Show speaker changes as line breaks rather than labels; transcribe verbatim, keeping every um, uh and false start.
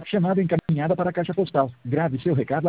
Chamada encaminhada para a caixa postal. Grave seu recado